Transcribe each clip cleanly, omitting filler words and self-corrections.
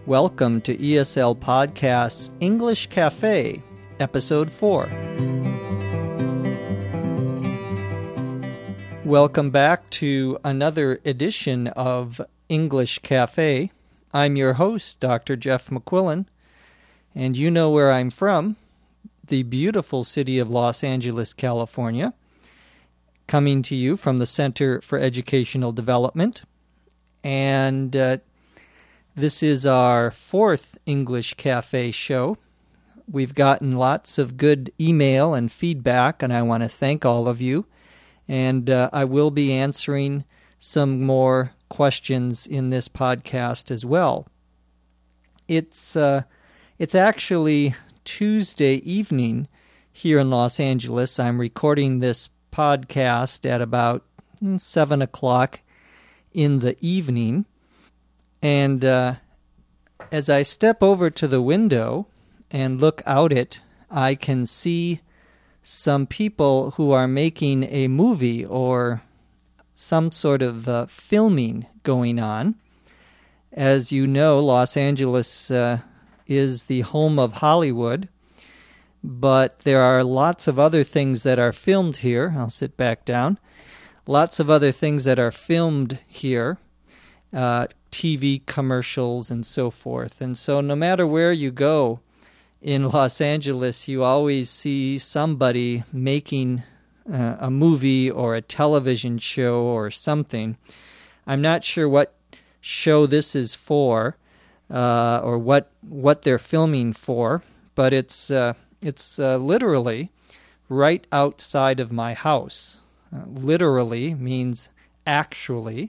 Welcome to ESL Podcast's English Cafe, Episode 4. Welcome back to another edition of English Cafe. I'm your host, Dr. Jeff McQuillan, and you know where I'm from, the beautiful city of Los Angeles, California, coming to you from the Center for Educational Development. And this is our fourth English Cafe show. We've gotten lots of good email and feedback, and I want to thank all of you. And I will be answering some more questions in this podcast as well. It's actually Tuesday evening here in Los Angeles. I'm recording this podcast at about 7 o'clock in the evening. And as I step over to the window and look out it, I can see some people who are making a movie or some sort of filming going on. As you know, Los Angeles is the home of Hollywood, but there are lots of other things that are filmed here. I'll sit back down. Lots of other things that are filmed here. TV commercials and so forth. And so no matter where you go in Los Angeles, you always see somebody making a movie or a television show or something. I'm not sure what show this is for or what they're filming for, but it's literally right outside of my house. Literally means actually.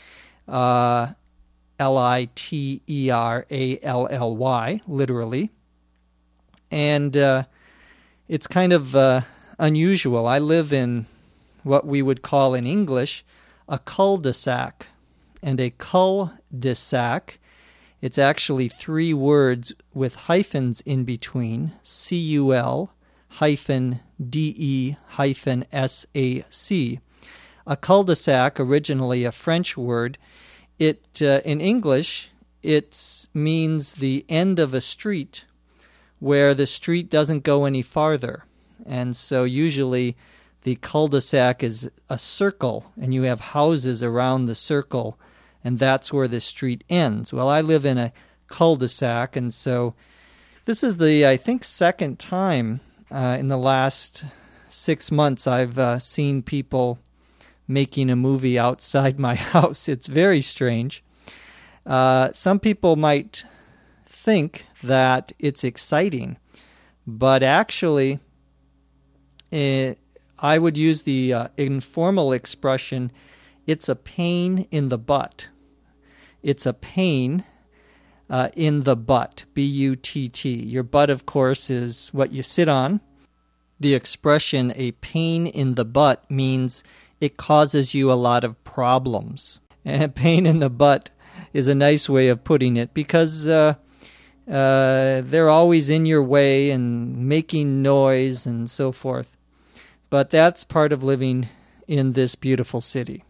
Literally, literally. And it's kind of unusual. I live in what we would call in English a cul-de-sac. And a cul-de-sac, it's actually three words with hyphens in between, C-U-L hyphen D-E hyphen S-A-C. A cul-de-sac, originally a French word, it in English, it means the end of a street where the street doesn't go any farther. And so usually the cul-de-sac is a circle, and you have houses around the circle, and that's where the street ends. Well, I live in a cul-de-sac, and so this is the, I think, second time in the last 6 months I've seen people making a movie outside my house. It's very strange. Some people might think that it's exciting, but actually, I would use the informal expression, it's a pain in the butt. It's a pain in the butt, B-U-T-T. Your butt, of course, is what you sit on. The expression, a pain in the butt, means it causes you a lot of problems. And pain in the butt is a nice way of putting it because they're always in your way and making noise and so forth. But that's part of living in this beautiful city.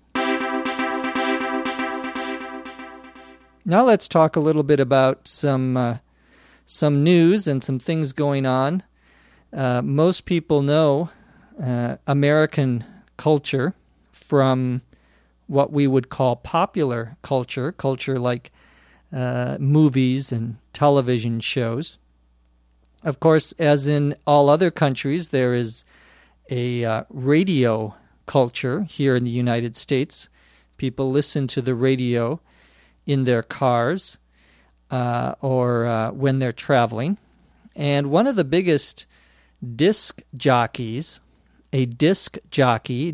Now let's talk a little bit about some news and some things going on. Most people know American culture from what we would call popular culture like movies and television shows. Of course, as in all other countries, there is a radio culture here in the United States. People listen to the radio in their cars or when they're traveling. And one of the biggest disc jockeys, a disc jockey,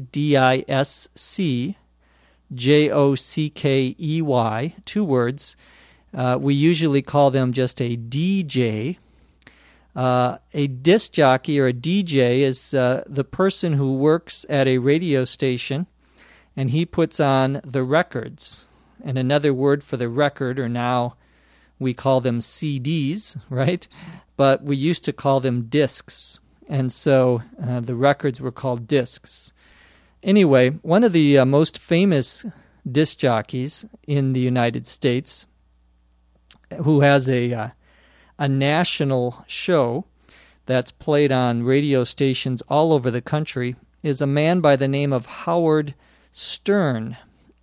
D-I-S-C-J-O-C-K-E-Y, 2 words. We usually call them just a DJ. A disc jockey or a DJ is the person who works at a radio station, and he puts on the records. And another word for the record, or now we call them CDs, right? But we used to call them discs. And so the records were called discs. Anyway, one of the most famous disc jockeys in the United States who has a national show that's played on radio stations all over the country, is a man by the name of Howard Stern,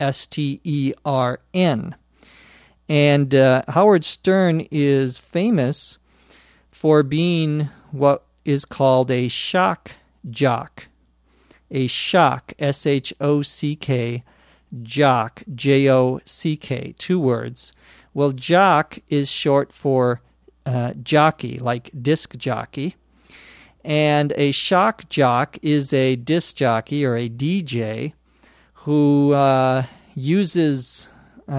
Stern. And Howard Stern is famous for being what is called a shock jock. A shock, S-H-O-C-K, jock, J-O-C-K, 2 words. Well, jock is short for jockey, like disc jockey. And a shock jock is a disc jockey or a DJ who uses,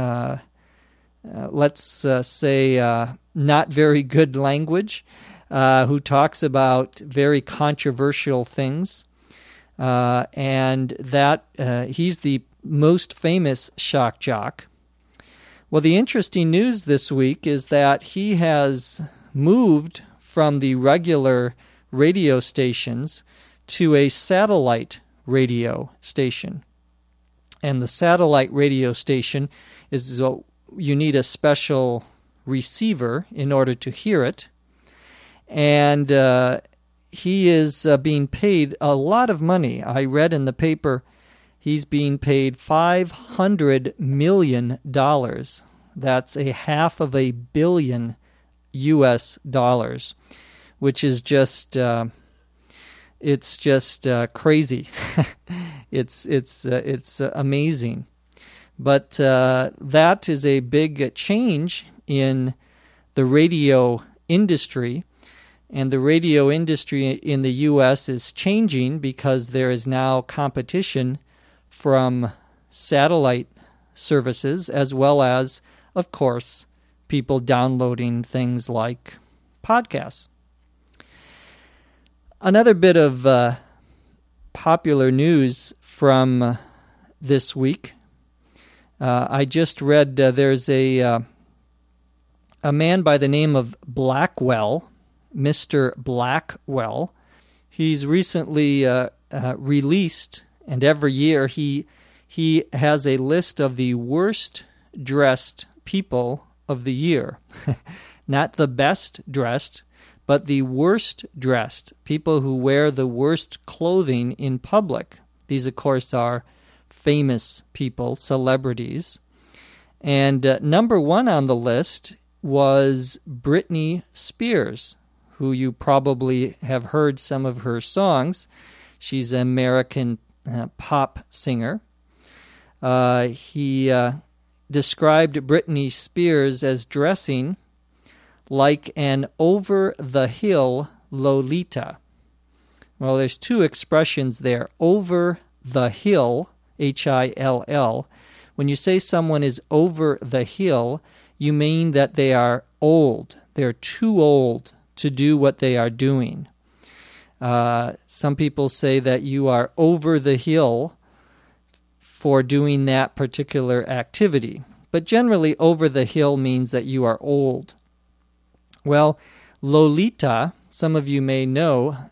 let's say, not very good language, who talks about very controversial things. And that he's the most famous shock jock. Well, the interesting news this week is that he has moved from the regular radio stations to a satellite radio station. And the satellite radio station is you need a special receiver in order to hear it. And he is being paid a lot of money. I read in the paper he's being paid $500 million. That's $500 million US dollars, which is just it's just crazy. It's amazing. But that is a big change in the radio industry. And the radio industry in the U.S. is changing because there is now competition from satellite services as well as, of course, people downloading things like podcasts. Another bit of popular news from this week. I just read there's a man by the name of Blackwell, Mr. Blackwell. He's recently released, and every year he has a list of the worst dressed people of the year. Not the best dressed, but the worst dressed, people who wear the worst clothing in public. These, of course, are famous people, celebrities. And number 1 on the list was Britney Spears, who you probably have heard some of her songs. She's an American pop singer. He described Britney Spears as dressing like an over-the-hill Lolita. Well, there's 2 expressions there. Over the hill, H-I-L-L. When you say someone is over the hill, you mean that they are old. They're too old to do what they are doing. Some people say that you are over the hill for doing that particular activity. But generally, over the hill means that you are old. Well, Lolita, some of you may know,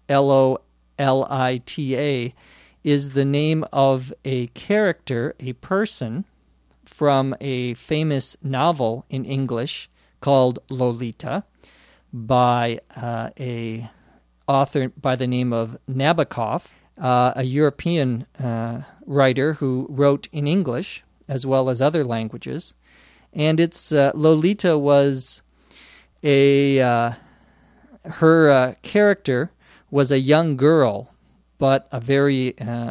L-O-L-I-T-A, is the name of a character, a person, from a famous novel in English called Lolita by a author by the name of Nabokov, a European writer who wrote in English as well as other languages. And it's Lolita was her character was a young girl, but a very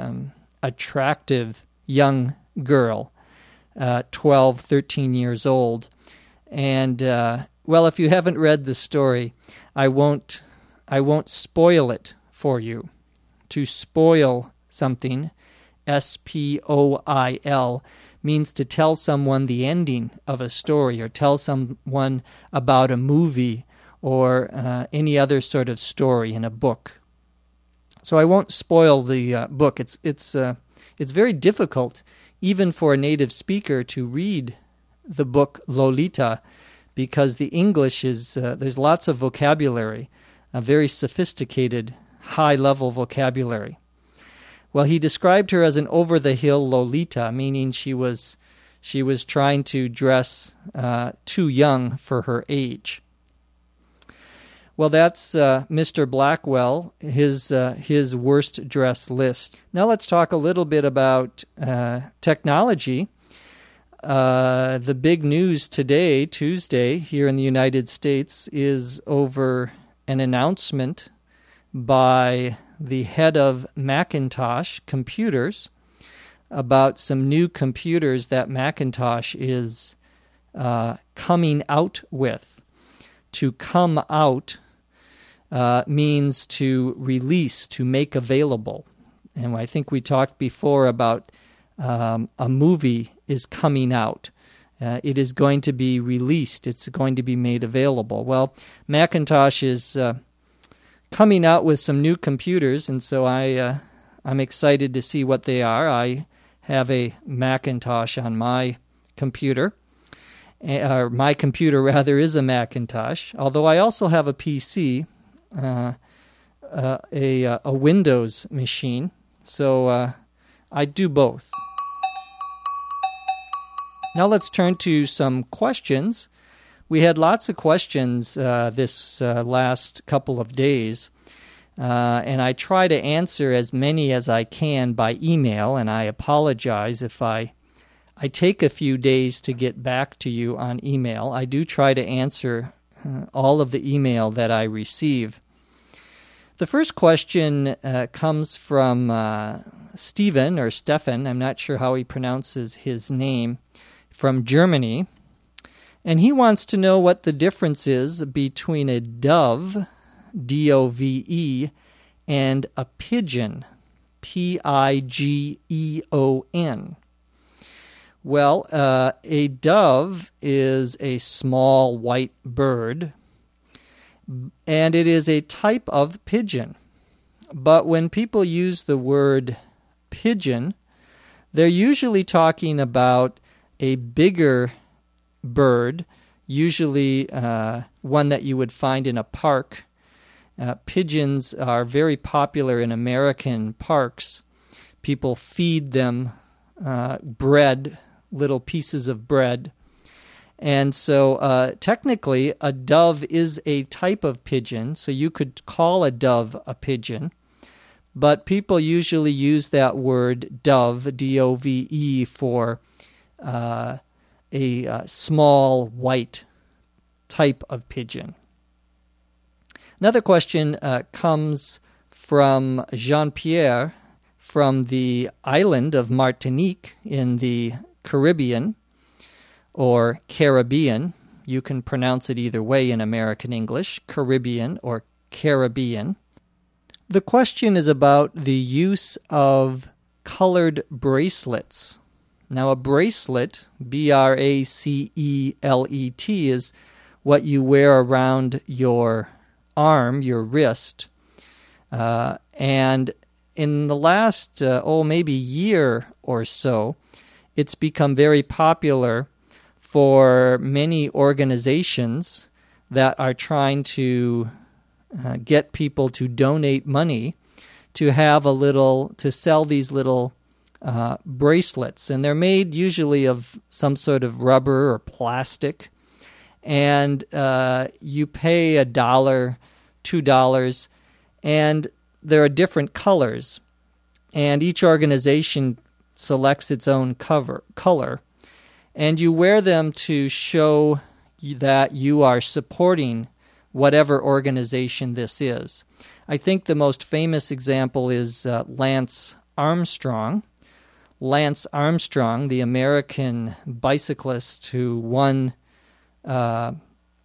attractive young girl, 12, 13 years old. And, well, if you haven't read the story, I won't spoil it for you. To spoil something, S-P-O-I-L, means to tell someone the ending of a story or tell someone about a movie or any other sort of story in a book. So I won't spoil the book. It's very difficult, even for a native speaker, to read the book Lolita, because the English is there's lots of vocabulary, a very sophisticated, high-level vocabulary. Well, he described her as an over-the-hill Lolita, meaning she was She was trying to dress too young for her age. Well, that's Mr. Blackwell, his worst dress list. Now let's talk a little bit about technology. The big news today, Tuesday, here in the United States, is over an announcement by the head of Macintosh Computers about some new computers that Macintosh is coming out with. To come out means to release, to make available. And I think we talked before about a movie is coming out. It is going to be released. It's going to be made available. Well, Macintosh is coming out with some new computers, and so I'm excited to see what they are. I have a Macintosh on my computer. My computer, rather, is a Macintosh, although I also have a PC, a Windows machine, so I do both. Now let's turn to some questions. We had lots of questions this last couple of days, and I try to answer as many as I can by email, and I apologize if I take a few days to get back to you on email. I do try to answer all of the email that I receive. The first question comes from Stephen, or Stefan, I'm not sure how he pronounces his name, from Germany. And he wants to know what the difference is between a dove, D-O-V-E, and a pigeon, P-I-G-E-O-N. Well, a dove is a small white bird, and it is a type of pigeon. But when people use the word pigeon, they're usually talking about a bigger bird, usually one that you would find in a park. Pigeons are very popular in American parks. People feed them bread, little pieces of bread. And so technically a dove is a type of pigeon, so you could call a dove a pigeon. But people usually use that word dove, D-O-V-E, for a small white type of pigeon. Another question comes from Jean-Pierre from the island of Martinique in the Caribbean, or Caribbean. You can pronounce it either way in American English, Caribbean or Caribbean. The question is about the use of colored bracelets. Now, a bracelet, B-R-A-C-E-L-E-T, is what you wear around your arm, your wrist. And in the last, maybe year or so, it's become very popular for many organizations that are trying to get people to donate money to have to sell these little bracelets, and they're made usually of some sort of rubber or plastic, and you pay $1, $2, and there are different colors, and each organization selects its own color, and you wear them to show that you are supporting whatever organization this is. I think the most famous example is Lance Armstrong. Lance Armstrong, the American bicyclist who won the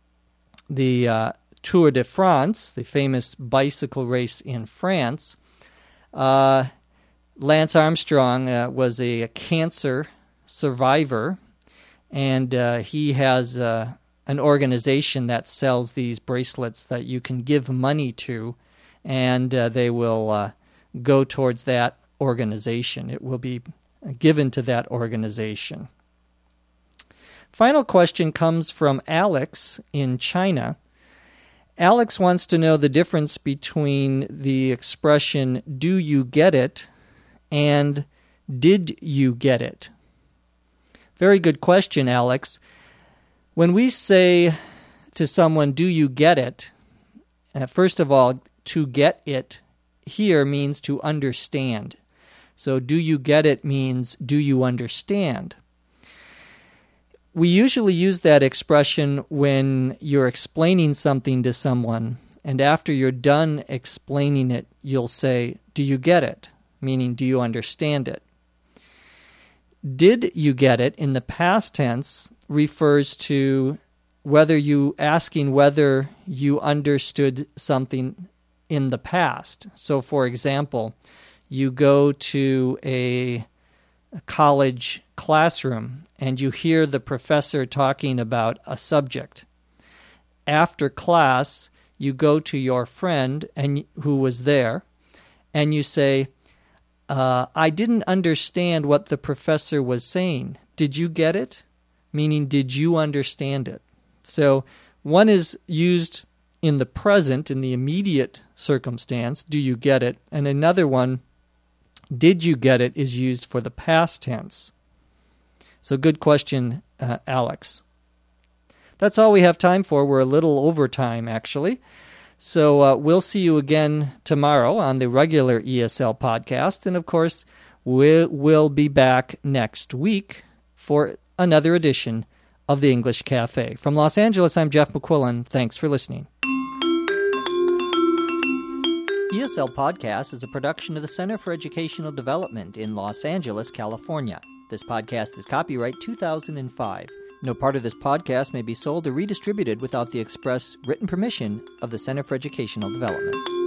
Tour de France, the famous bicycle race in France. Lance Armstrong was a cancer survivor, and he has an organization that sells these bracelets that you can give money to, and they will go towards that organization. It will be given to that organization. Final question comes from Alex in China. Alex wants to know the difference between the expression, do you get it, and did you get it? Very good question, Alex. When we say to someone, do you get it? First of all, to get it here means to understand. So do you get it means do you understand? We usually use that expression when you're explaining something to someone, and after you're done explaining it, you'll say, do you get it? Meaning, do you understand it? Did you get it in the past tense refers to whether you understood something in the past. So, for example, you go to a college classroom and you hear the professor talking about a subject. After class, you go to your friend who was there and you say, I didn't understand what the professor was saying. Did you get it? Meaning, did you understand it? So one is used in the present, in the immediate circumstance, do you get it? And another one, did you get it, is used for the past tense. So good question, Alex. That's all we have time for. We're a little over time, actually. So we'll see you again tomorrow on the regular ESL podcast. And, of course, we'll be back next week for another edition of the English Cafe. From Los Angeles, I'm Jeff McQuillan. Thanks for listening. ESL Podcast is a production of the Center for Educational Development in Los Angeles, California. This podcast is copyright 2005. No part of this podcast may be sold or redistributed without the express written permission of the Center for Educational Development.